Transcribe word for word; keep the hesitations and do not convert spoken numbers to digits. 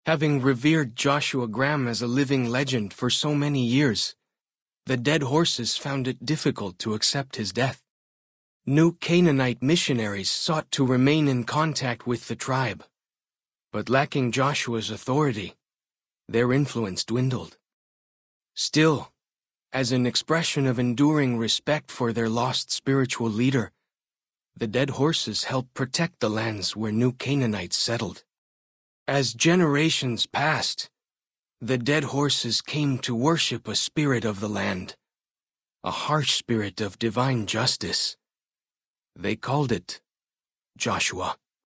Having revered Joshua Graham as a living legend for so many years, the dead horses found it difficult to accept his death. New Canaanite missionaries sought to remain in contact with the tribe, but lacking Joshua's authority, their influence dwindled. Still, as an expression of enduring respect for their lost spiritual leader, the dead horses helped protect the lands where New Canaanites settled. As generations passed, the dead horses came to worship a spirit of the land, a harsh spirit of divine justice. They called it Joshua.